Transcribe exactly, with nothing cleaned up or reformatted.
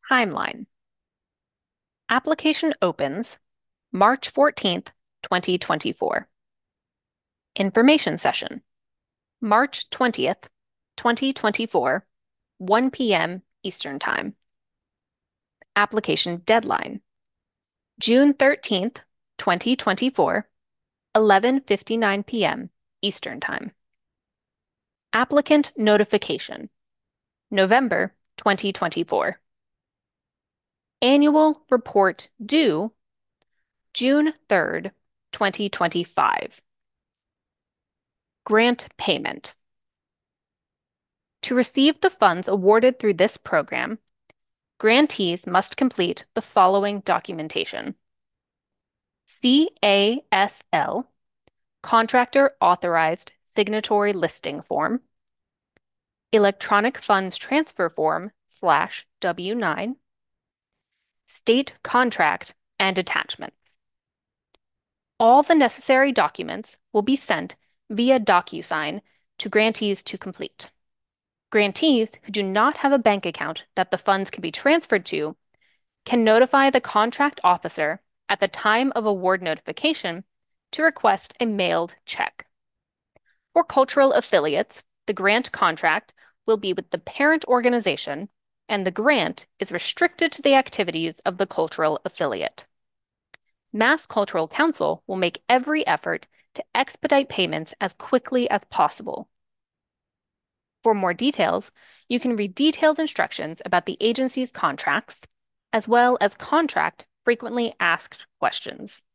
Timeline. Application opens March fourteenth, twenty twenty-four. Information session, March twentieth, twenty twenty-four, one p m Eastern Time. Application deadline, June thirteenth, twenty twenty-four, eleven fifty-nine p m Eastern Time. Applicant notification, November twenty twenty-four. Annual report due June third, twenty twenty-five. Grant payment. To receive the funds awarded through this program, grantees must complete the following documentation: C A S L, Contractor Authorized Signatory Listing Form, Electronic Funds Transfer Form slash W nine, State Contract and attachments. All the necessary documents will be sent via DocuSign to grantees to complete. Grantees who do not have a bank account that the funds can be transferred to can notify the contract officer at the time of award notification to request a mailed check. For cultural affiliates, the grant contract will be with the parent organization, and the grant is restricted to the activities of the cultural affiliate. Mass Cultural Council will make every effort to expedite payments as quickly as possible. For more details, you can read detailed instructions about the agency's contracts, as well as contract frequently asked questions.